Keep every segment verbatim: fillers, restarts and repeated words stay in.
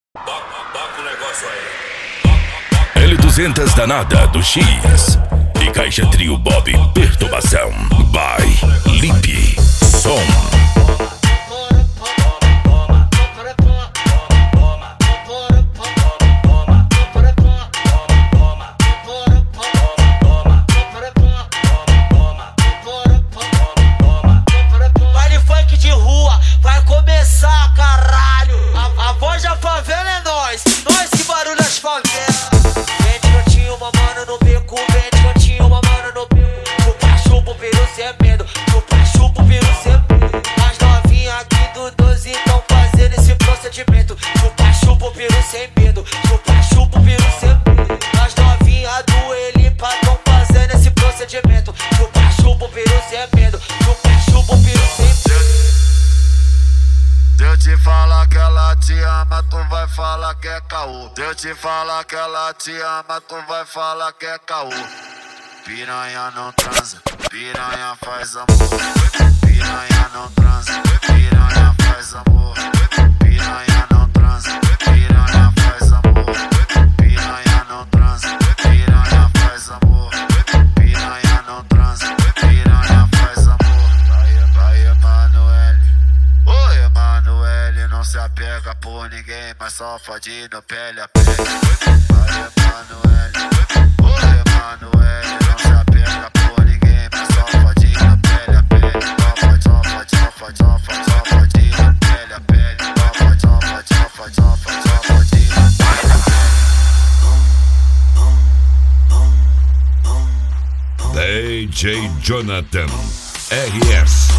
Toca o negócio aí. L duzentos danada do X e caixa trio Bob Perturbação. By Lipe Som. Se eu te falar que ela te ama, tu vai falar que é caô. Se eu te falar que ela te ama, tu vai falar que é caô. Piranha não transa, piranha faz amor. Piranha não transa, piranha faz amor. Piranha não transa, piranha faz amor. Piranha não transa, piranha faz amor. Piranha não transa, piranha faz amor. Vai, vai, Emanuele. Oi, Emanuele, não se apega por ninguém, mas só fode no pele a pele. Vai, Emanuele. Oi, Emanuele, não se apega por ninguém, mas só fode no pele a pele. Só fode, só fode, só fode, só fode, só fode no pele a pele. Só fode, só fode, só fode, só fode, só fode no pele a pele. D J Jonathan R S.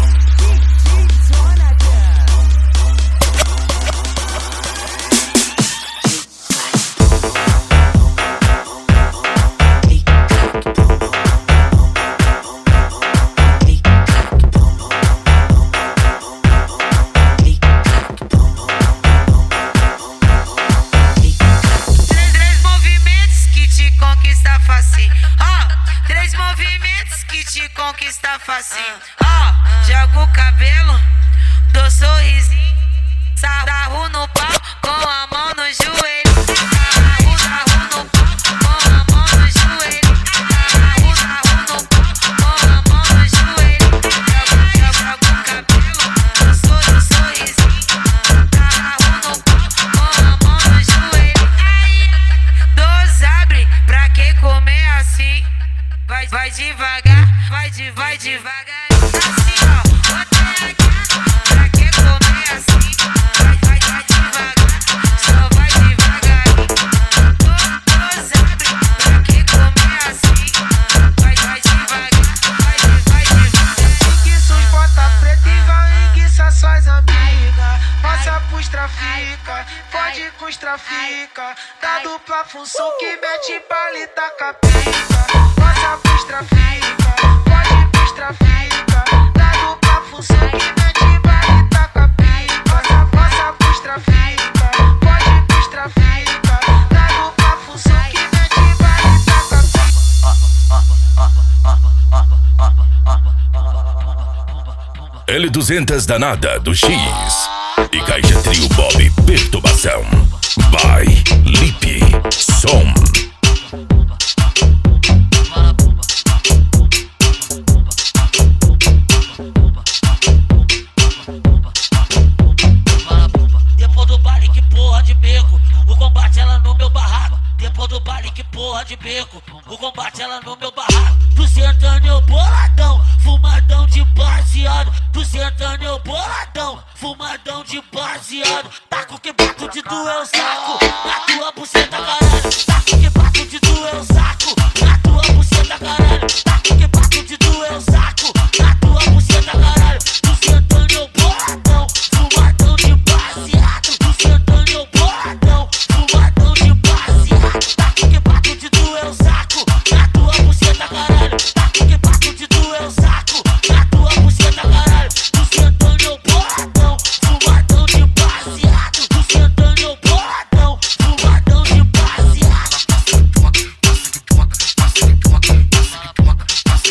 Conquista facinho, ó, oh, joga o cabelo, dou sorrisinho, sarro no pau, com a mão no joelho, sarro, sarro no pau, com a mão no joelho, sarro, sarro no pau, com a mão no joelho, joga, joga o cabelo, dou sorrisinho, sarro no pau, com a mão no joelho, aí, dois abre, pra quem comer assim, vai, vai devagar. Vai de, vai devagar, assim ó, bota aqui, pra que comer assim, vai, vai, vai devagar, só vai devagarinho, todos abrem, pra que comer assim, vai, vai devagar, vai, vai devagar. Enguiços bota preta e vai enguiçar suas amigas, passa pros trafica, pode com os trafica, da dupla função que mete palita capica, passa pros trafica. Trafica, da dupla função que mete bala e taca pica. Passa, passa pros trafica, pode pros trafica, da dupla função que mete bala e taca pica. L duzentos danada do X e caixa trio Bob Perturbação. By Lipe Som. De beco, o combate ela no meu barraco. Tu sentando eu boladão, fumadão de baseado. Tu sentando eu boladão, fumadão de baseado. Taco que bato de doer o saco, na tua buceta caralho. Taco que bato de doer o saco, na tua buceta caralho. Taco que bato de doer o saco, na tua buceta caralho. Tu sentando eu boladão, fumadão de baseado. Tu sentando eu boladão, fumadão de baseado. Taco que bato de doer o saco, na tua buceta caralho. Taco que bato de doer o saco, na tua buceta caralho. Tu sentando eu boladão, fumadão de baseado. Tu sentando eu boladão, fumadão de baseado.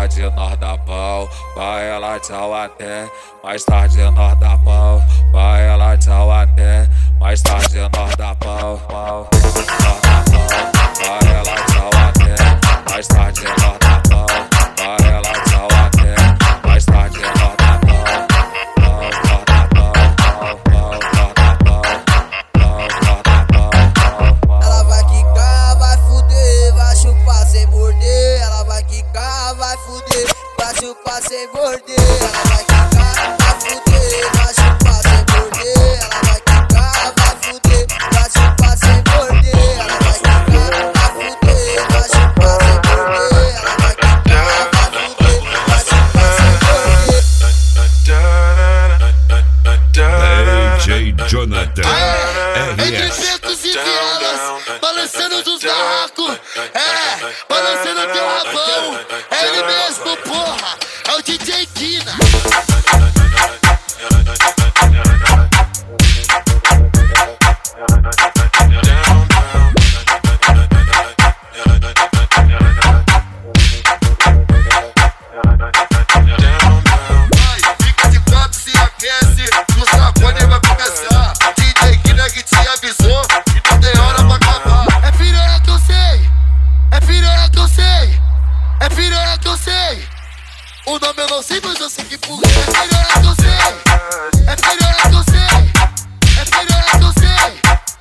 tarde nós dá pau, vai ela tchau até. Mais tarde nós dá pau, vai ela tchau até. Mais tarde nós dá pau, pau, nós dá pau, vai ela tchau até. Mais tarde nós dá pau, vai ela tchau até. Mais tarde nós dá pau, pau, nós dá pau, pau, pau, nós dá pau, pau, nós dá pau, pau, pau. Ela vai quicar, vai fuder, vai chupar sem morder. Ela vai quicar, vai fuder, vai chupar sem morder. Ela vai quicar, vai fuder, vai chupar sem morder. Ela vai quicar, vai fuder, vai chupar sem morder. Ela vai quicar, vai fuder, vai chupar sem morder. Ela vai quicar, vai fuder, vai chupar sem morder. D J Jonathan Entre R S. becos e vielas, balançando dos barracos. É, balançando teu rabão. É ele mesmo, porra. É o D J Kina. Fica de quatro, se aquece. No sacode vai começar. D J Kina que te avisou e não tem hora pra acabar. É piranha que eu sei. É piranha que eu sei. É piranha que eu sei. O nome eu não sei, mas eu sei que por quê. É piranha que eu sei. É piranha que eu sei. É piranha que eu sei.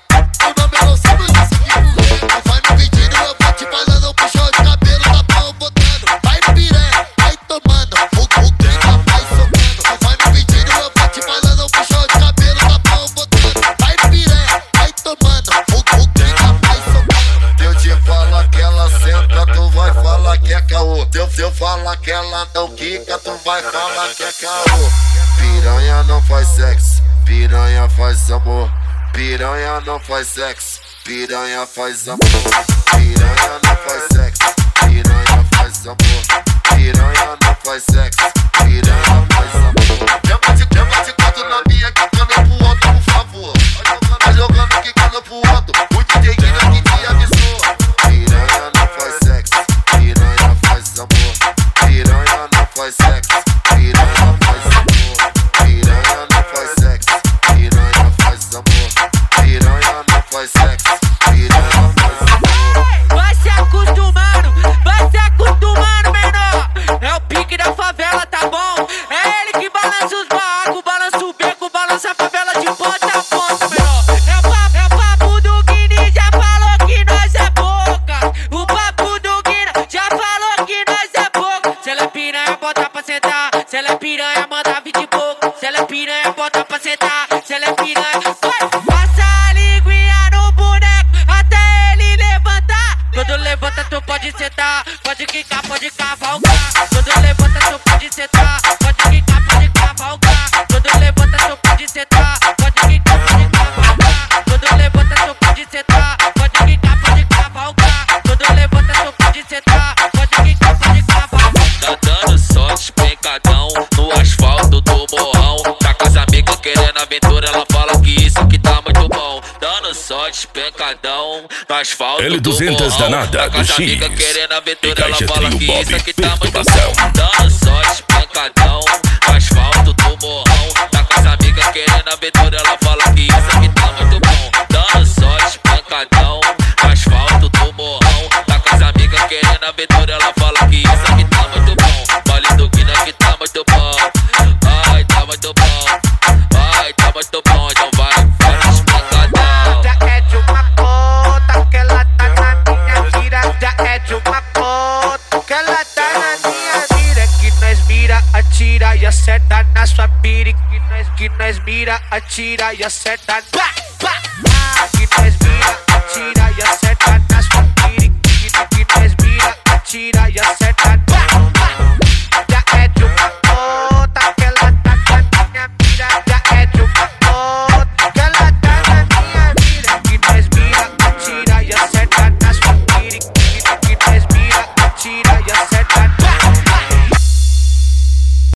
O nome eu não sei, mas eu sei que por quê. Não vai me pedindo, eu vou te falando. Puxou de cabelo, tá pau botando. Vai piranha, vai tomando. O, o clima vai socando. Não vai me pedindo, eu vou te falando. Puxou de cabelo, tá pau botando. Vai piranha, vai tomando. O, o clima vai socando. Eu te falo que ela senta, tu vai falar que é caô. Se eu falar que ela não quica, tu vai falar que é caô. Piranha não faz sexo, piranha faz amor. Piranha não faz sexo, piranha faz amor. Piranha não faz sexo, piranha faz amor. Piranha não faz sexo, piranha faz amor. Chama de, chama de quatro na minha, quicando pro outro, por favor. Vai jogando, quicando pro outro. O D J Kina que te avisou. Piranha não faz sexo, piranha faz amor. Piranha não faz sexo, piranha faz amor. Piranha não faz sexo, piranha faz amor. Piranha não faz sexo, piranha faz amor. Vai se acostumando, vai se acostumando, menor. É o pique da favela, tá bom? É ele que balança os barracos, balança o beco, balança a favela de ponta a ponta, menor. É o papo, é o papo do Guini, já falou que nós é boca. O papo do Guina já falou que nós é boca. Se ela é piranha, bota pra sentar. Se ela é piranha, manda vir de boca. Se ela é piranha, bota pra sentar. Se ela é piranha, vai. Passa a linguinha no boneco até ele levantar. Quando levanta, tu pode sentar. Pode quicar, pode cavalgar. Quando levanta, tu pode sentar. Pode quicar, pode cavalgar. Quando levanta, tu pode sentar. Pode quicar, pode cavalgar. Quando levanta, tu pode sentar. Pode quicar, pode cavalgar. Quando levanta, tu pode sentar. Pode quicar, pode cavalgar. Tá dando só despencadão no asfalto do morrão. Tá com as amigas querendo aventura, ela fala que isso aqui tá muito bom. Dando só despencadão no asfalto L do duzentos morrão. danada Tá com do as X. amigas querendo E aventura, ela Caixa fala Trio que Bob isso aqui tá muito Perturbação. bom. Dando só despencadão no asfalto do morrão. Tá com as amigas querendo aventura, ela fala que isso aqui tá muito bom. Dando só despencadão no asfalto do morrão. Tá com as amigas querendo aventura, ela fala que isso aqui tá muito bom. Vale do Guina que tá muito bom. Ai, tá muito bom. Ai, tá muito bom, então vai, vai despencadão. Já é de uma conta que ela tá na minha mira. Já é de uma conta que ela tá na minha mira. Que nós mira, atira e acerta na sua pira. Que nós, que nós mira, atira e acerta. Bah!